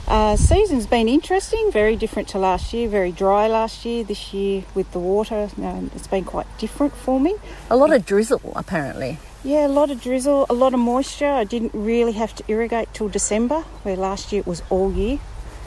Season's been interesting, very different to last year, very dry last year. This year with the water, it's been quite different for me. A lot of drizzle, apparently. Yeah, a lot of drizzle, a lot of moisture. I didn't really have to irrigate till December, where last year it was all year.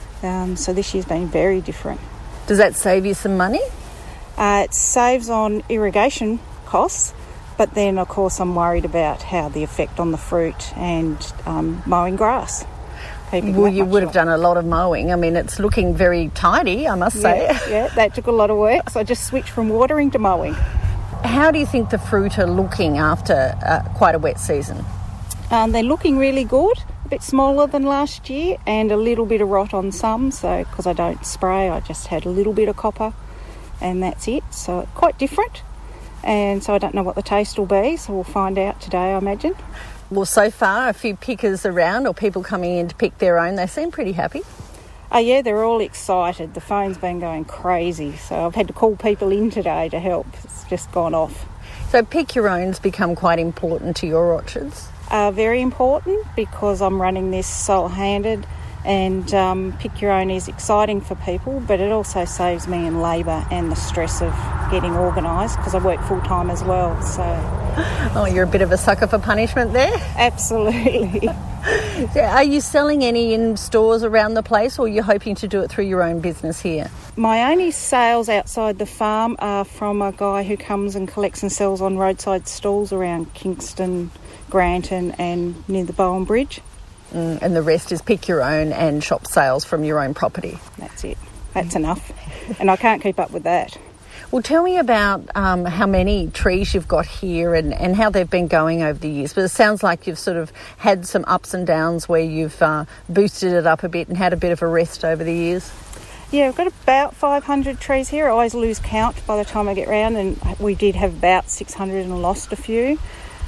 So this year's been very different. Does that save you some money? It saves on irrigation costs, but then, of course, I'm worried about how the effect on the fruit and mowing grass. Well, you would have done a lot of mowing. I mean, it's looking very tidy, I must say. Yeah, that took a lot of work, so I just switched from watering to mowing. How do you think the fruit are looking after quite a wet season? They're looking really good, a bit smaller than last year, and a little bit of rot on some, so because I don't spray, I just had a little bit of copper, and that's it. So quite different, and so I don't know what the taste will be, so we'll find out today, I imagine. Well, so far, a few pickers around or people coming in to pick their own, they seem pretty happy. Oh, yeah, they're all excited. The phone's been going crazy, so I've had to call people in today to help. It's just gone off. So pick your own's become quite important to your orchards? Very important, because I'm running this sole-handed, and pick your own is exciting for people, but it also saves me in labour and the stress of getting organised, because I work full-time as well, so... Oh, you're a bit of a sucker for punishment there? Absolutely. So are you selling any in stores around the place, or are you hoping to do it through your own business here? My only sales outside the farm are from a guy who comes and collects and sells on roadside stalls around Kingston, Granton and near the Bowen Bridge. And the rest is pick your own and shop sales from your own property? That's it. That's enough. And I can't keep up with that. Well, tell me about how many trees you've got here and how they've been going over the years. But it sounds like you've sort of had some ups and downs where you've boosted it up a bit and had a bit of a rest over the years. Yeah, I've got about 500 trees here. I always lose count by the time I get round, and we did have about 600 and lost a few.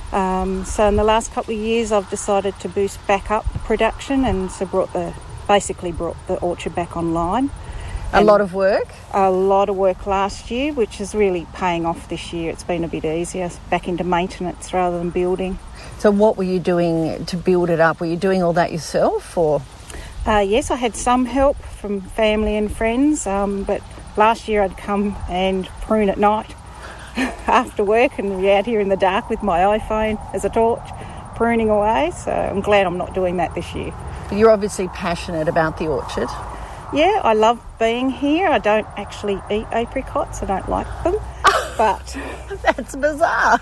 So in the last couple of years, I've decided to boost back up the production, and so basically brought the orchard back online. A lot of work? A lot of work last year, which is really paying off this year. It's been a bit easier, back into maintenance rather than building. So what were you doing to build it up? Were you doing all that yourself, or...? Yes, I had some help from family and friends, but last year I'd come and prune at night after work and be out here in the dark with my iPhone as a torch, pruning away. So I'm glad I'm not doing that this year. You're obviously passionate about the orchard. Yeah, I love being here. I don't actually eat apricots. I don't like them. But that's bizarre.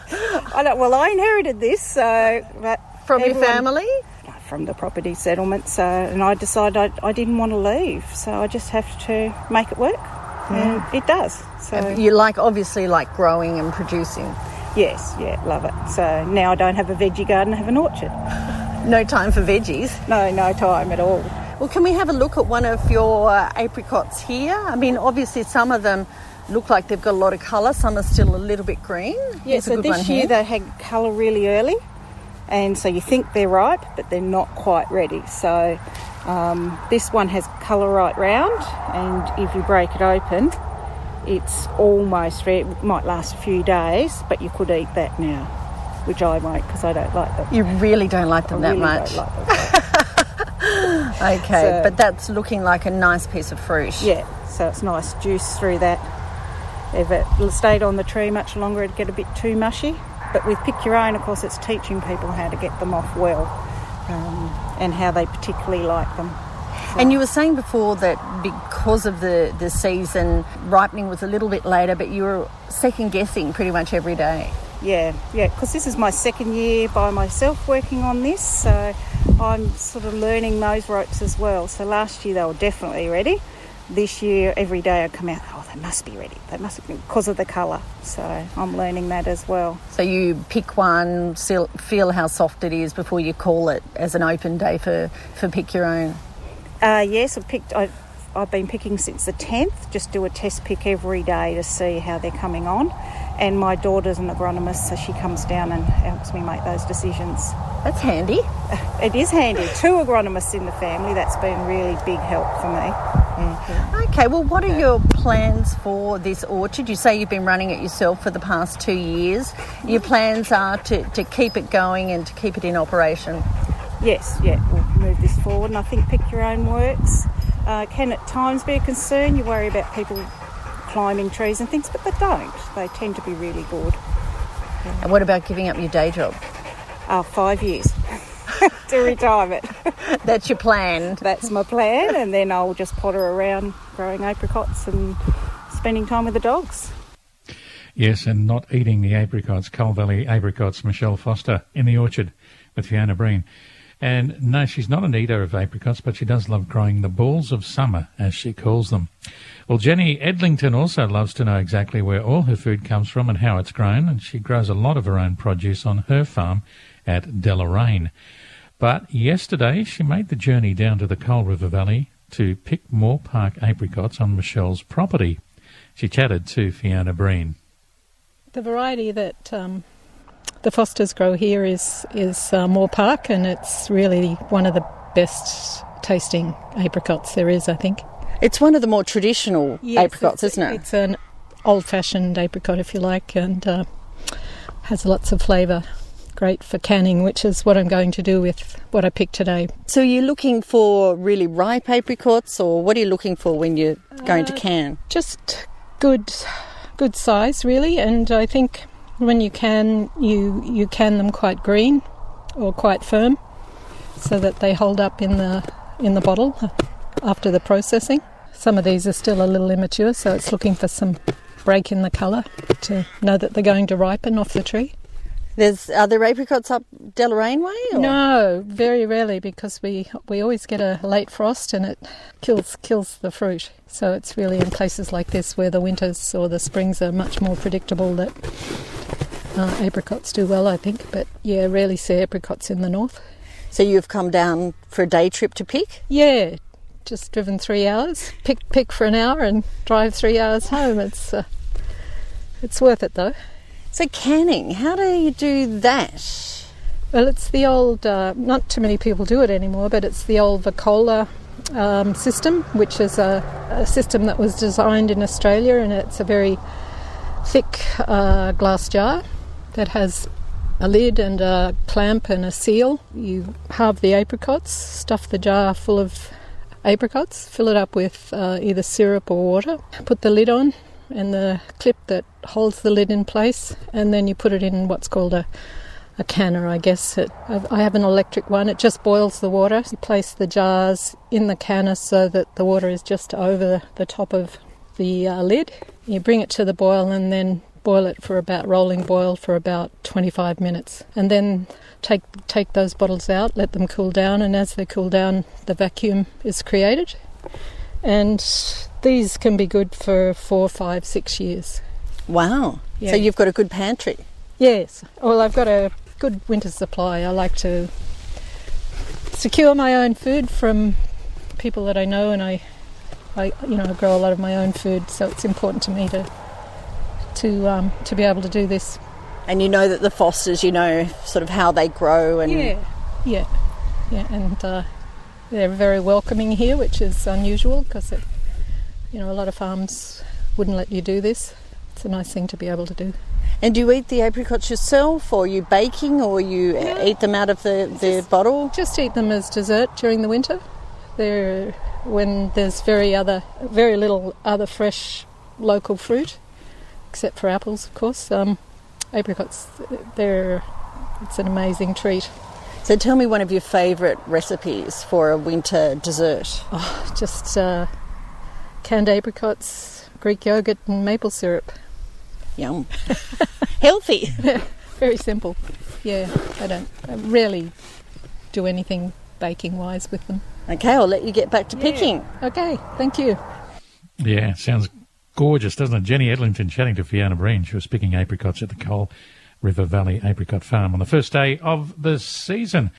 I inherited this, so... From your family? From the property settlement, and I decided I didn't want to leave, so I just have to make it work, and it does. So you obviously like growing and producing? Yes, yeah, love it. So now I don't have a veggie garden, I have an orchard. No time for veggies? No time at all. Well, can we have a look at one of your apricots here? I mean, obviously some of them look like they've got a lot of colour, some are still a little bit green. Yeah, so this year they had colour really early, and so you think they're ripe, but they're not quite ready. So this one has colour right round, and if you break it open, it's almost ready. It might last a few days, but you could eat that now, which I won't because I don't like them. You really don't like them that much? I really don't like them. Okay, but that's looking like a nice piece of fruit. Yeah, so it's nice juice through that. If it stayed on the tree much longer, it'd get a bit too mushy. But with Pick Your Own, of course, it's teaching people how to get them off well, and how they particularly like them. So. And you were saying before that because of the season, ripening was a little bit later, but you were second-guessing pretty much every day. Yeah, because this is my second year by myself working on this, so I'm sort of learning those ropes as well. So last year they were definitely ready. This year, every day I come out, they must be ready. They must be, because of the colour. So I'm learning that as well. So you pick one, feel how soft it is before you call it as an open day for Pick Your Own? Yes, I've been picking since the 10th, just do a test pick every day to see how they're coming on. And my daughter's an agronomist, so she comes down and helps me make those decisions. That's handy. It is handy. 2 agronomists in the family. That's been really big help for me. Mm-hmm. Okay, well, what are your plans for this orchard? You say you've been running it yourself for the past 2 years. Your plans are to keep it going and to keep it in operation? Yes, yeah. We'll move this forward, and I think pick your own works can at times be a concern. You worry about people climbing trees and things, but they don't. They tend to be really good. And what about giving up your day job? 5 years to retirement. That's your plan? That's my plan, and then I'll just potter around growing apricots and spending time with the dogs. Yes, and not eating the apricots, Cull Valley apricots, Michelle Foster in the orchard with Fiona Breen. And no, she's not an eater of apricots, but she does love growing the balls of summer, as she calls them. Well, Jenny Edlington also loves to know exactly where all her food comes from and how it's grown, and she grows a lot of her own produce on her farm at Deloraine. But yesterday she made the journey down to the Cull River Valley to pick Moore Park apricots on Michelle's property. She chatted to Fiona Breen. The variety that the Fosters grow here is Moore Park, and it's really one of the best tasting apricots there is, I think. It's one of the more traditional apricots, isn't it? It's an old-fashioned apricot, if you like, and has lots of flavour. Great for canning, which is what I'm going to do with what I picked today. So you're looking for really ripe apricots, or what are you looking for when you're going to can? Just good size, really, and I think when you can, you can them quite green or quite firm, so that they hold up in the bottle after the processing. Some of these are still a little immature, so it's looking for some break in the colour to know that they're going to ripen off the tree. Are there apricots up Deloraine way? Or? No, very rarely, because we always get a late frost and it kills the fruit. So it's really in places like this where the winters or the springs are much more predictable that apricots do well, I think. But yeah, rarely see apricots in the north. So you've come down for a day trip to pick? Yeah, just driven 3 hours, pick for an hour and drive 3 hours home. It's worth it though. So canning, how do you do that? Well, it's the old, not too many people do it anymore, but it's the old Vacola system, which is a system that was designed in Australia, and it's a very thick glass jar that has a lid and a clamp and a seal. You halve the apricots, stuff the jar full of apricots, fill it up with either syrup or water, put the lid on, and the clip that holds the lid in place, and then you put it in what's called a canner, I guess. I have an electric one. It just boils the water. You place the jars in the canner so that the water is just over the top of the lid. You bring it to the boil and then boil it for rolling boil for about 25 minutes. And then take those bottles out, let them cool down, and as they cool down, the vacuum is created. And these can be good for 4, 5, 6 years. Wow. Yeah. So you've got a good pantry? Yes. Well, I've got a good winter supply. I like to secure my own food from people that I know, and I grow a lot of my own food, so it's important to me to be able to do this. And you know that the Fosters, you know sort of how they grow and... Yeah, and they're very welcoming here, which is unusual because a lot of farms wouldn't let you do this. It's a nice thing to be able to do. And do you eat the apricots yourself, or are you baking, or you eat them out of the bottle? Just eat them as dessert during the winter. When there's very little other fresh local fruit, except for apples, of course. Apricots, it's an amazing treat. So tell me one of your favourite recipes for a winter dessert. Oh, just canned apricots, Greek yogurt and maple syrup. Yum. Healthy. Very simple. Yeah, I rarely do anything baking-wise with them. Okay, I'll let you get back to picking. Okay, thank you. Yeah, sounds gorgeous, doesn't it? Jenny Edlington chatting to Fiona Breen. She was picking apricots at the Cull River Valley Apricot Farm on the first day of the season.